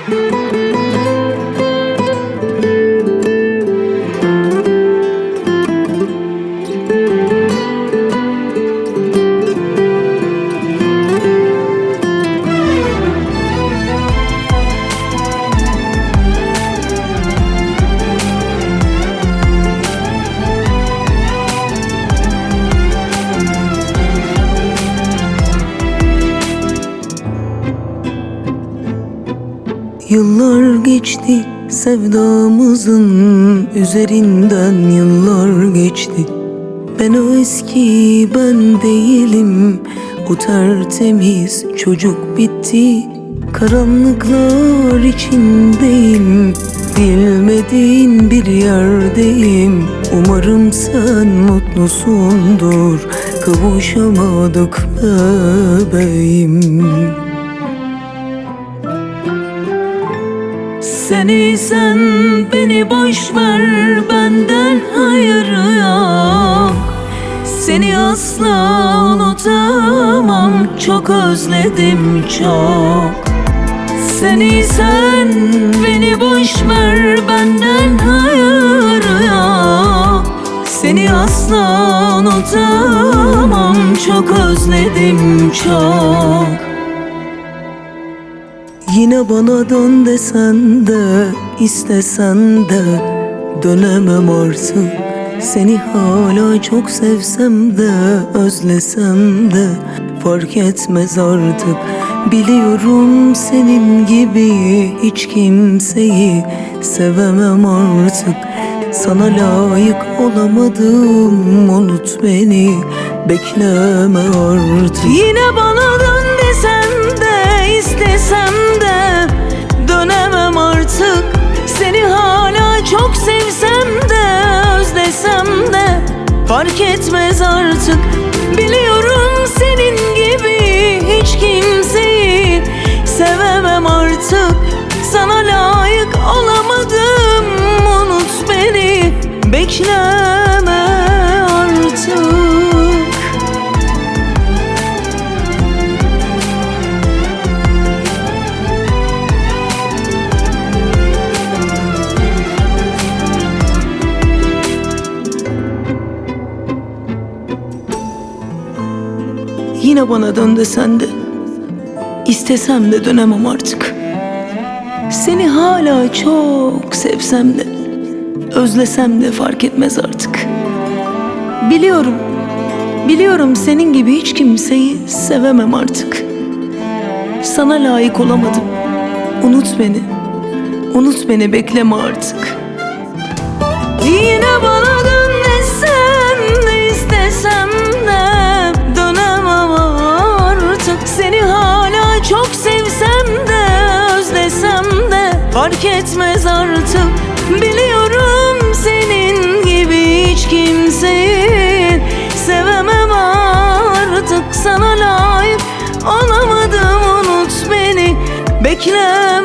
Yıllar geçti, sevdamızın üzerinden yıllar geçti. Ben o eski ben değilim, o tertemiz çocuk bitti. Karanlıklar içindeyim, bilmediğin bir yerdeyim. Umarım sen mutlusundur, kavuşamadık bebeğim. Sen iyisen beni boş ver, benden hayır yok. Seni asla unutamam, çok özledim çok. Sen iyisen beni boş ver, benden hayır yok. Seni asla unutamam, çok özledim çok. Yine bana dön desen de, istesen de dönemem artık. Seni hala çok sevsem de, özlesem de fark etmez artık. Biliyorum senin gibi hiç kimseyi sevemem artık. Sana layık olamadım, unut beni, bekleme artık. Yine bana dön desen de, istesem de dönemem artık. Seni hala çok sevsem de, özlesem de fark etmez artık. Biliyorum senin gibi hiç kimseyi sevemem artık. Sana layık olamadım, unut beni, bekleme artık. Yine bana dön desen de, istesem de dönemem artık. Seni hala çok sevsem de, özlesem de fark etmez artık. Biliyorum senin gibi hiç kimseyi sevemem artık. Sana layık olamadım, unut beni, bekleme artık. Yine bana dön desen de, istesem de dönemem artık. Seni hala çok sevsem de, özlesem de fark etmez artık. Biliyorum senin gibi hiç kimseyi sevemem artık. Sana layık olamadım, unut beni, bekleme